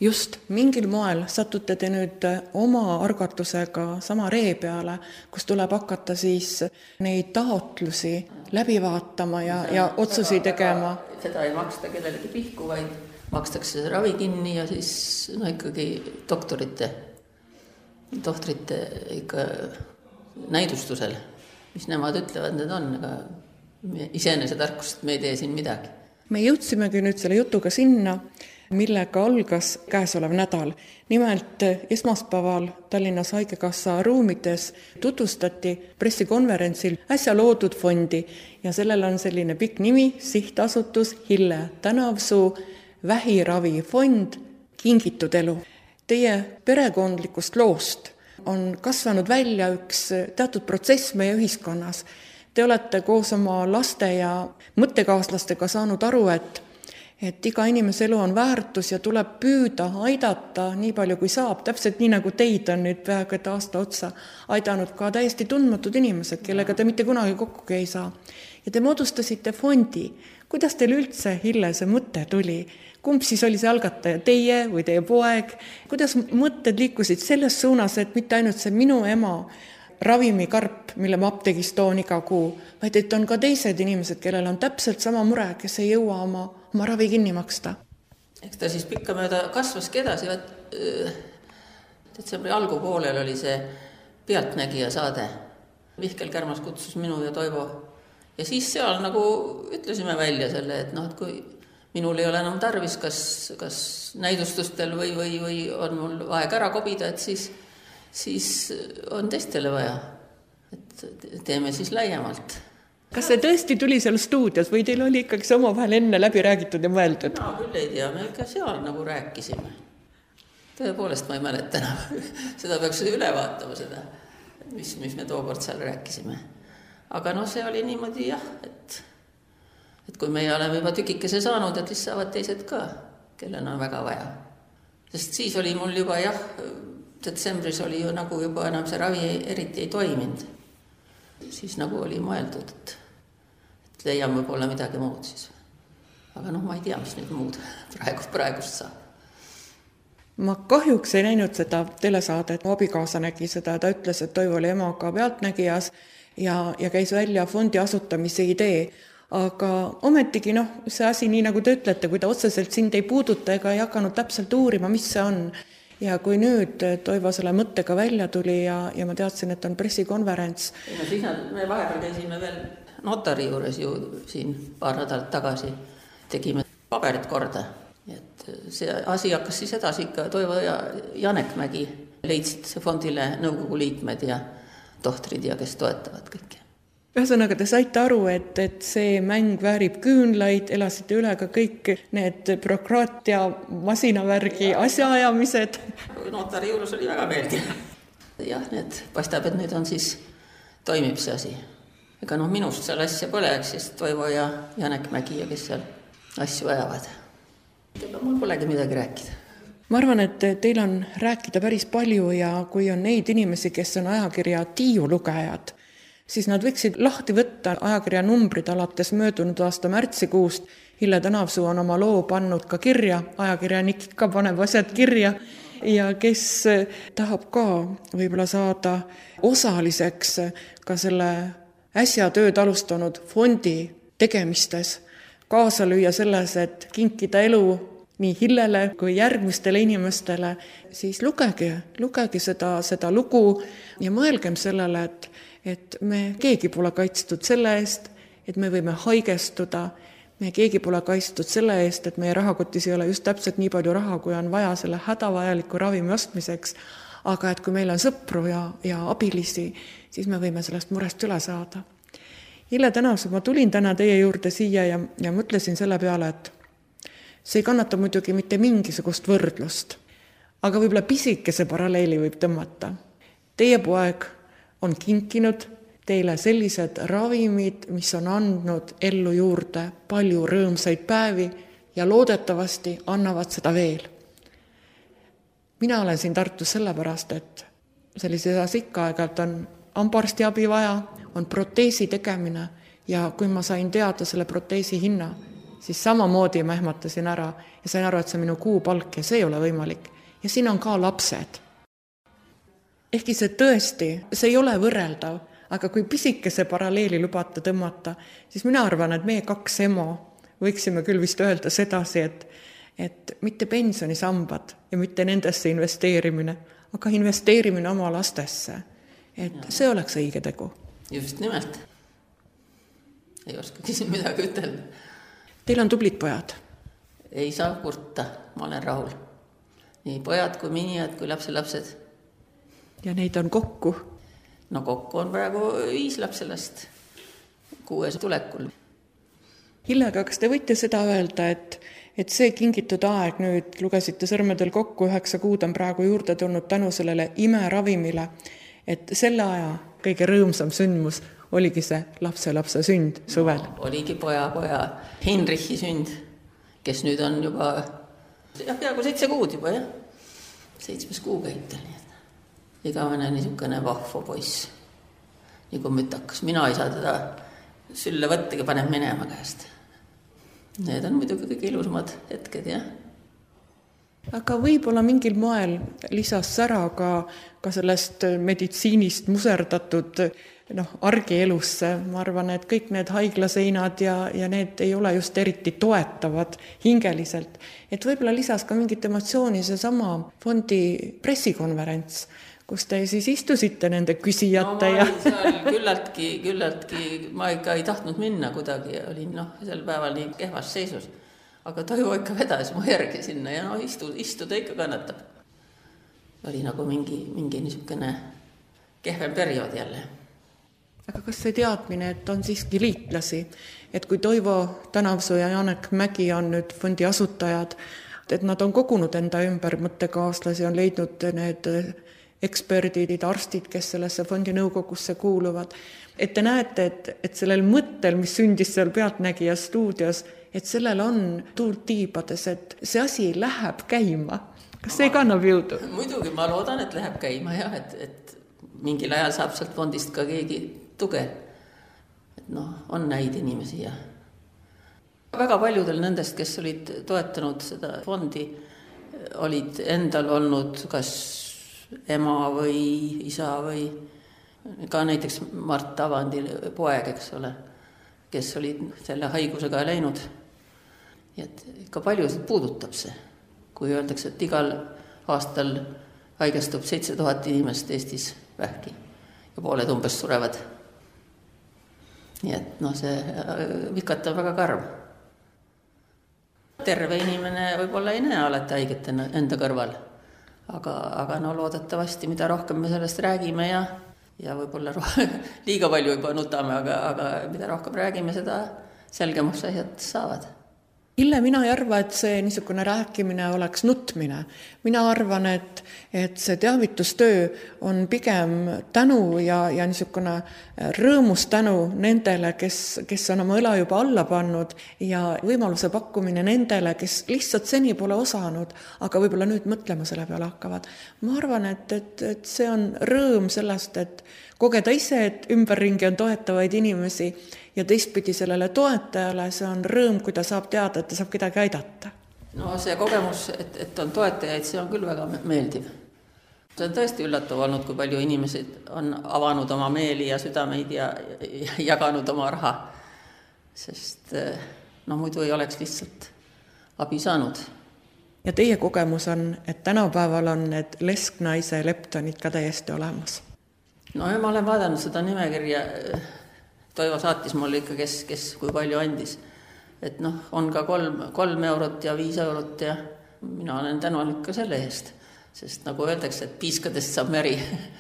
just, mingil moel satute te nüüd oma argatusega sama ree peale, kus tuleb hakata siis neid taotlusi läbi vaatama ja, ja otsusi tegema. Seda ei maksta kellelegi pihku, vaid makstakse ravi kinni ja siis no ikkagi doktorite, doktorite ikka näidustusel, mis nemad ütlevad, need on, aga iseenese tarkust me ei tee siin midagi. Me jõudsimegi nüüd selle jutuga sinna, millega algas käesolev nädal. Nimelt esmaspäeval Tallinnas Haigekassa ruumides tutvustati pressikonverentsil äsja loodud fondi ja sellel on selline pikk nimi, sihtasutus Hille Tänavsuu vähiravifond Kingitud elu. Teie perekondlikust loost on kasvanud välja üks teatud protsess meie ühiskonnas. Te olete koos oma laste ja mõttekaaslastega saanud aru, et et iga inimese elu on väärtus ja tuleb püüda aidata nii palju kui saab, täpselt nii nagu teid on nüüd peaaegu et aasta otsa aidanud ka täiesti tundmatud inimesed, kellega te mitte kunagi kokkugi ei saa. Ja te moodustasite fondi. Kuidas teil üldse, Hille, see mõte tuli? Kumb siis oli see algataja, teie või teie poeg? Kuidas mõtted liikusid selles suunas, et mitte ainult see minu ema ravimikarp, mille ma apteegis toon iga kuu, vaid et on ka teised inimesed, kellel on täpselt sama mure, kes ei jõua oma, oma ravi kinni maksta. Eks ta siis pikka mööda kasvaski edasi. Detsembri algupoolel oli see Pealtnägija saade. Vihkel Kärmas kutsus minu ja Toivo. Ja siis seal nagu ütlesime välja selle, et, noh, et kui minul ei ole enam tarvis, kas, kas näidustustel või, või, või on mul aeg ära kobida, et siis siis on teistele vaja, et teeme siis laiemalt. Kas see tõesti tuli seal stuudios või teil oli ikkagi see omavahel enne läbi räägitud ja mõeldud? No, küll ei tea, me ikka seal nagu rääkisime. Tõepoolest ma ei mäleta enam. Seda peaks üle vaatama seda, mis, mis me tookord seal rääkisime. Aga no see oli niimoodi jah, et, et kui meie oleme juba tükikese saanud, et siis saavad teised ka, kellel on väga vaja. Sest siis oli mul juba jah, detsembris oli ju nagu juba enam see ravi eriti ei toiminud. Siis nagu oli mõeldud, et, et leian võib-olla midagi muud siis. Aga noh, ma ei tea, mis nüüd muud praegu, praegust saab. Ma kahjuks ei näinud seda telesaadet, abikaasa nägi seda, ta ütles, et Toivo oli emaga Pealtnägijas ja, ja käis välja fondi asutamise idee. Aga ometigi, noh, see asi nii nagu te ütlete, kui ta otseselt sind ei puuduta ega ei hakanud täpselt uurima, mis see on. Ja kui nüüd Toivo selle mõttega välja tuli ja, ja ma teadsin, et on pressikonverents. No siis me vahepeal käisime veel notari juures ju siin paar nädalat tagasi. Tegime paberit korda. Et see asi hakkas siis edasi ikka. Toivo ja Janek Mägi leidsid fondile nõukogu liikmed ja tohtrid ja kes toetavad kõiki. Ühesõnaga, te saite aru, et, et see mäng väärib küünlaid, elasite üle ka kõik need bürokraatia masinavärgi asjaajamised. Notari juures oli väga meeldiv. Jah, need paistab, et nüüd on siis, toimib see asi. Ega noh, minust seal asja pole, siis Toivo ja Janek Mägi ja kes seal asju ajavad. Ega mul polegi midagi rääkida. Ma arvan, et teil on rääkida päris palju ja kui on neid inimesi, kes on ajakirja Tiiu lugejad, siis nad võiksid lahti võtta ajakirja numbrid alates möödunud aasta märtsikuust. Hille Tänavsuu on oma loo pannud ka kirja, ajakirjanik ikka paneb asjad kirja ja kes tahab ka võib-olla saada osaliseks ka selle äsja tööd alustanud fondi tegemistes, kaasa lüüa selles, et kinkida elu nii Hillele kui järgmistele inimestele, siis lugege, lugege seda, seda lugu ja mõelgem sellele, et et me keegi pole kaitstud selle eest, et me võime haigestuda, me keegi pole kaitstud selle eest, et meie rahakotis ei ole just täpselt nii palju raha, kui on vaja selle hädavajaliku ravimi ostmiseks, aga et kui meil on sõpru ja, ja abilisi, siis me võime sellest murest üle saada. Hille Tänavsuu, ma tulin täna teie juurde siia ja, ja mõtlesin selle peale, et see ei kannata muidugi mitte mingisugust võrdlust, aga võib-olla pisikese paralleeli võib tõmmata. Teie poeg on kinkinud teile sellised ravimid, mis on andnud ellu juurde palju rõõmsaid päevi ja loodetavasti annavad seda veel. Mina olen siin Tartus sellepärast, et sellises asjas ikka aegalt on ambarsti abi vaja, on proteesi tegemine ja kui ma sain teada selle proteesi hinna, siis samamoodi ma ehmatasin ära ja sain aru, et see on minu kuupalk ja see ei ole võimalik. Ja siin on ka lapsed. Ehkki see tõesti, see ei ole võrreldav, aga kui pisikese paralleeli lubata tõmmata, siis mina arvan, et meie kaks emo võiksime küll vist öelda sedasi, et, et mitte pensionisambad ja mitte nendesse investeerimine, aga investeerimine oma lastesse. Et ja. See oleks õige tegu. Just nimelt. Ei oskagi siin midagi ütelda. Teil on tublid pojad? Ei saa kurta, ma olen rahul. Nii pojad kui minijad kui lapselapsed. Ja neid on kokku? No kokku on praegu viis lapselast kuues tulekul. Hillega, kas te võite seda öelda, et, et see kingitud aeg nüüd, lugesite sõrmedel kokku, üheksa kuud on praegu juurde tulnud tänu sellele imeravimile, et selle aja kõige rõõmsam sündmus oligi see lapselapse sünd suvel? No, oligi poja, poja Heinrichi sünd, kes nüüd on juba jah, peaaegu seitse kuud juba, jah. Seitsmes kuu käib tal, nii et igavene niisugune vahvo poiss, nagu mütakas. Mina ei saa teda sülle võttagi, paneb minema käest. Need on muidugi kõik ilusamad hetked, jah. Aga võib-olla mingil moel lisas sära ka, ka sellest meditsiinist muserdatud noh, argielusse. Ma arvan, et kõik need haiglaseinad ja, ja need ei ole just eriti toetavad hingeliselt. Et võib-olla lisas ka mingit emotsiooni see sama fondi pressikonverents, kus te siis istusite nende küsijate no, ja... seal küllaltki, küllaltki, ma ikka ei tahtnud minna kuidagi, olin noh, sel päeval nii kehvas seisus. Aga Toivo ikka vedas mu järgi sinna ja no istu, istuda ikka kannatab. Oli nagu mingi, mingi niisugune kehvem periood jälle. Aga kas see teadmine, et on siiski liitlasi, et kui Toivo Tänavsoo ja Janek Mägi on nüüd fondi asutajad, et nad on kogunud enda ümber mõttekaaslasi, on leidnud need eksperdid, arstid, kes sellesse fondi nõukogusse kuuluvad, et te näete, et, et sellel mõttel, mis sündis seal Pealtnägija stuudios, et sellel on tuult tiibades, et see asi läheb käima. Kas see kannab jõudu? Muidugi, ma loodan, et läheb käima, jah, et, et mingil ajal saab sealt fondist ka keegi tuge. Et noh, on näid inimesi ja väga paljudel nendest, kes olid toetanud seda fondi, olid endal olnud kas ema või isa või ka näiteks Mart Avandi poeg, eks ole, kes olid selle haigusega läinud. Ja et ikka paljusid puudutab see. Kui öeldakse, et igal aastal haigestub seitse tuhat inimest Eestis vähki ja pooled umbes surevad. Nii et noh, see vikata väga karm. Terve inimene võib-olla ei näe alati haiget enda kõrval, aga, aga no loodetavasti, mida rohkem me sellest räägime ja, ja võib-olla liiga palju juba nutame, aga, aga mida rohkem räägime, seda selgemaks asjad saavad. Ille, mina ei arva, et see niisugune rääkimine oleks nutmine. Mina arvan, et, et see teavitustöö on pigem tänu ja, ja niisugune rõõmus tänu nendele, kes, kes on oma õla juba alla pannud ja võimaluse pakkumine nendele, kes lihtsalt seni pole osanud, aga võib-olla nüüd mõtlema selle peale hakkavad. Ma arvan, et, et, et see on rõõm sellest, et kogeda ise, et ümberringi on toetavaid inimesi ja teistpidi sellele toetajale, see on rõõm, kui ta saab teada, et ta saab kedagi aidata. No see kogemus, et, et on toetajaid, see on küll väga meeldiv. See on tõesti üllatav olnud, kui palju inimesed on avanud oma meeli ja südameid ja, ja jaganud oma raha. Sest no muidu ei oleks lihtsalt abi saanud. Ja teie kogemus on, et tänapäeval on need lesknaise leptonid ka täiesti olemas. No ja ma olen vaadanud seda nimekirja, Toivo saatis mulle ikka, kes, kes kui palju andis. Et noh, on ka kolm, kolm eurot ja viis eurot ja mina olen tänulik ka selle eest. Sest nagu öeldakse, et piiskadest saab meri.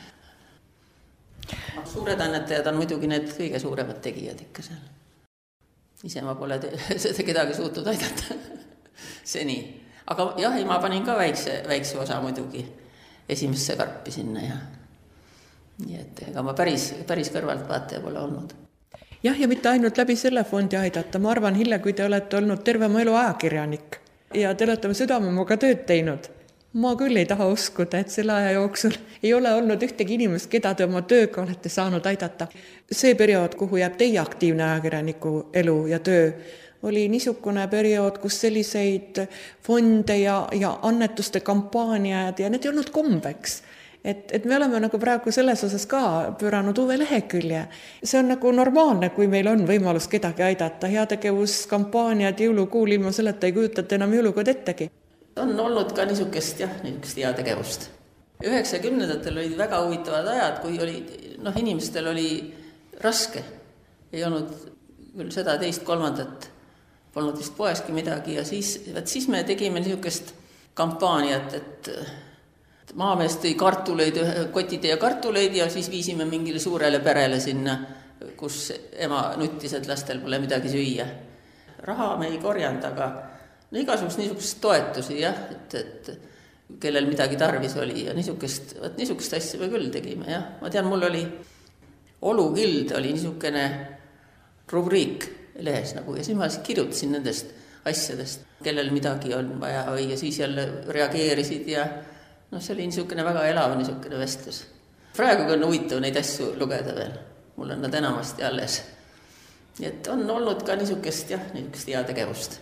Suured annetajad on muidugi need kõige suuremad tegijad ikka seal. Ise ma pole te- seda kedagi suutnud aidata seni. Aga jah, ma panin ka väikse, väikse osa muidugi esimesse karpi sinna ja nii et ega ma päris, päris kõrvalt vaataja pole olnud. Jah, ja mitte ainult läbi selle fondi aidata. Ma arvan, Hille, kui te olete olnud terve mu elu ajakirjanik ja te olete südamemuga tööd teinud. Ma küll ei taha uskuda, et selle aja jooksul ei ole olnud ühtegi inimest, keda te oma tööga olete saanud aidata. See periood, kuhu jääb teie aktiivne ajakirjaniku elu ja töö, oli niisugune periood, kus selliseid fonde ja, ja annetuste kampaaniad ja need ei olnud kombeks. Et, et me oleme nagu praegu selles osas ka pööranud uue lehekülje. See on nagu normaalne, kui meil on võimalus kedagi aidata. Heategevuskampaaniad jõulukuul ilma selleta ei kujutate enam jõulukood ettegi. On olnud ka niisugust, jah, niisugust heategevust. üheksakümnendatel olid väga huvitavad ajad, kui oli, noh, inimestel oli raske. Ei olnud küll seda teist, kolmandat, polnud vist poeski midagi ja siis, siis me tegime niisugust kampaaniat, et maamees tõi kartuleid, kotid ja kartuleid ja siis viisime mingile suurele perele sinna, kus ema nuttis, et lastel pole midagi süüa. Raha me ei korjanud, aga no igasugust niisugust toetusi, jah, et, et kellel midagi tarvis oli ja niisugust, võt, niisugust asja me küll tegime, jah. Ma tean, mul oli Olukild, oli niisugune rubriik lehes nagu ja siis ma kirjutasin nendest asjadest, kellel midagi on vaja või ja siis jälle reageerisid ja noh, see oli niisugune väga elav niisugune vestlus. Praegu on huvitav neid asju lugeda veel. Mul on nad enamasti alles. Nii et on olnud ka niisugust, jah, niisugust heategevust.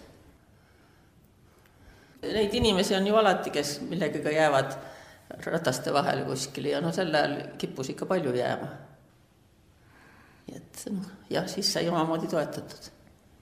Neid inimesi on ju alati, kes millegagi jäävad rataste vahele kuskil ja no sel ajal kippus ikka palju jääma. Nii et noh, jah, siis sai omamoodi toetatud.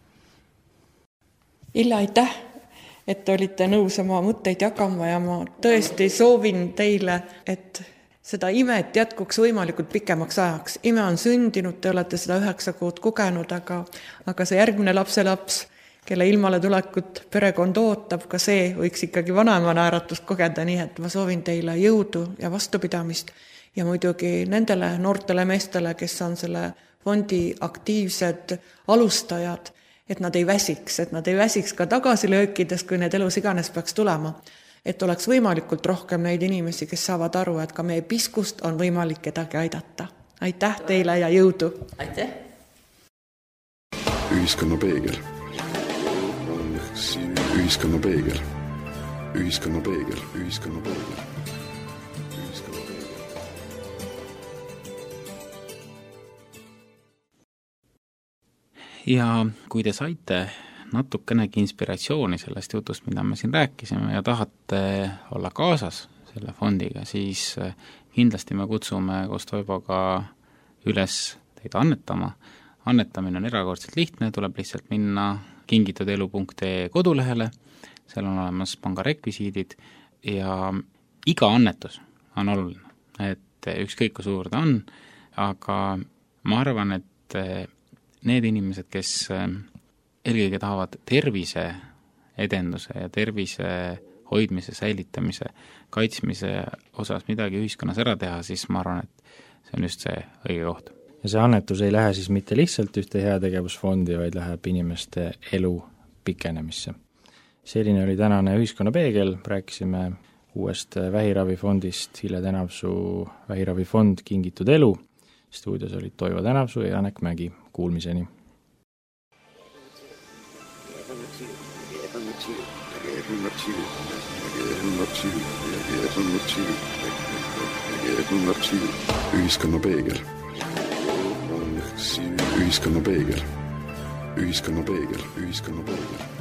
Illa, aitäh! Et olite nõus oma mõtteid jagama ja ma tõesti soovin teile, et seda imet jätkuks võimalikult pikemaks ajaks. Ime on sündinud, te olete seda üheksa kuud kogenud, aga, aga see järgmine lapselaps, kelle ilmale tulekut perekond ootab, ka see võiks ikkagi vanaema naeratust kogeda, nii et ma soovin teile jõudu ja vastupidamist ja muidugi nendele noortele meestele, kes on selle fondi aktiivsed alustajad, et nad ei väsiks, et nad ei väsiks ka tagasilöökides, kui need elus iganes peaks tulema. Et oleks võimalikult rohkem neid inimesi, kes saavad aru, et ka meie piskust on võimalik kedagi aidata. Aitäh teile ja jõudu! Aitäh! Ühiskonna peegel. Ühiskonna peegel. Ühiskonna peegel. Ühiskonna peegel. Ja kui te saite natukenegi inspiratsiooni sellest jutust, mida me siin rääkisime ja tahate olla kaasas selle fondiga, siis kindlasti me kutsume koos Toivoga üles teid annetama. Annetamine on erakordselt lihtne, tuleb lihtsalt minna kingitudelu punkt ee kodulehele, seal on olemas panga rekvisiidid ja iga annetus on oluline, et ükskõik kui suur ta on, aga ma arvan, et need inimesed, kes eelkõige tahavad tervise edenduse ja tervise hoidmise, säilitamise, kaitsmise osas midagi ühiskonnas ära teha, siis ma arvan, et see on just see õige koht. Ja see annetus ei lähe siis mitte lihtsalt ühte heategevusfondi, vaid läheb inimeste elu pikenemisse. Selline oli tänane Ühiskonna peegel, rääkisime uuest vähiravifondist, Hille Tänavsuu vähiravifond Kingitud elu. Stuudios olid Toivo Tänavsuu ja Janek Mägi. Kuulmiseni. Ühiskonna peegel. Ühiskonna peegel. Ühiskonna peegel. Ühiskonna peegel.